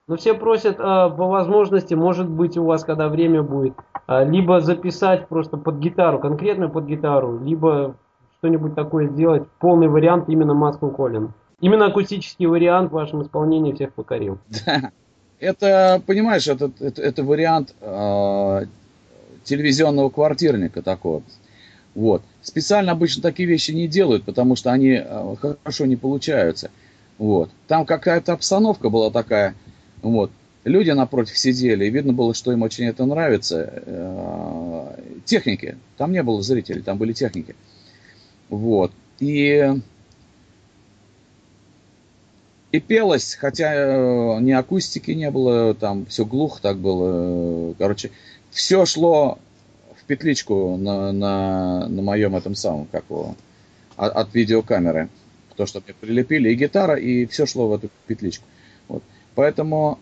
Но все просят по возможности, может быть, у вас, когда время будет, либо записать просто под гитару, конкретно под гитару, либо что-нибудь такое сделать, полный вариант именно Маскл Коллин. Именно акустический вариант в вашем исполнении всех покорил. Да. Это, понимаешь, это вариант телевизионного квартирника такого. Вот. Специально обычно такие вещи не делают, потому что они хорошо не получаются. Вот. Там какая-то обстановка была такая. Вот. Люди напротив сидели, и видно было, что им очень это нравится. Техники. Там не было зрителей, там были техники. Вот. И пелось, хотя ни акустики не было, там все глухо так было. Короче, все шло в петличку на моем этом самом, как его, от видеокамеры. То, что мне прилепили, и гитара, и все шло в эту петличку. Вот. Поэтому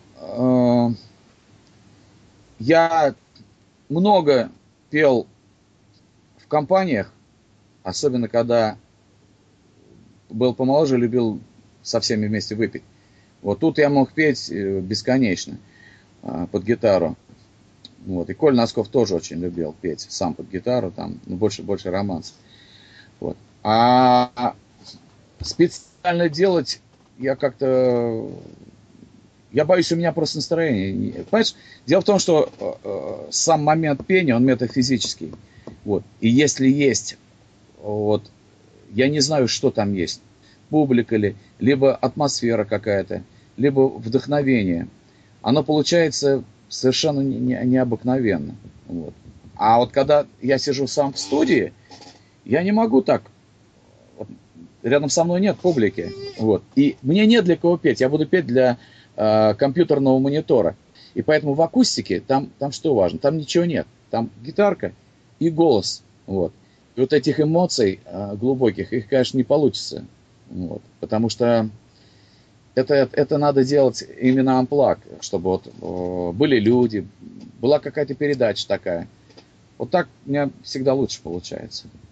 я много пел в компаниях, особенно когда был помоложе, любил со всеми вместе выпить. Вот тут я мог петь бесконечно под гитару. Вот. И Коль Носков тоже очень любил петь сам под гитару, там, ну, больше романс. Вот. А специально делать я как-то... Я боюсь, у меня просто настроение. Понимаешь, дело в том, что сам момент пения, он метафизический. Вот. И если есть, вот, я не знаю, что там есть. Публика ли, либо атмосфера какая-то, либо вдохновение. Оно получается совершенно необыкновенно. Вот. А вот когда я сижу сам в студии, я не могу так. Вот, рядом со мной нет публики. Вот. И мне нет для кого петь. Я буду петь для компьютерного монитора. И поэтому в акустике там что важно? Там ничего нет. Там гитарка и голос. Вот. И вот этих эмоций глубоких, их, конечно, не получится. Вот. Потому что это надо делать именно амплак, чтобы вот были люди, была какая-то передача такая. Вот так у меня всегда лучше получается.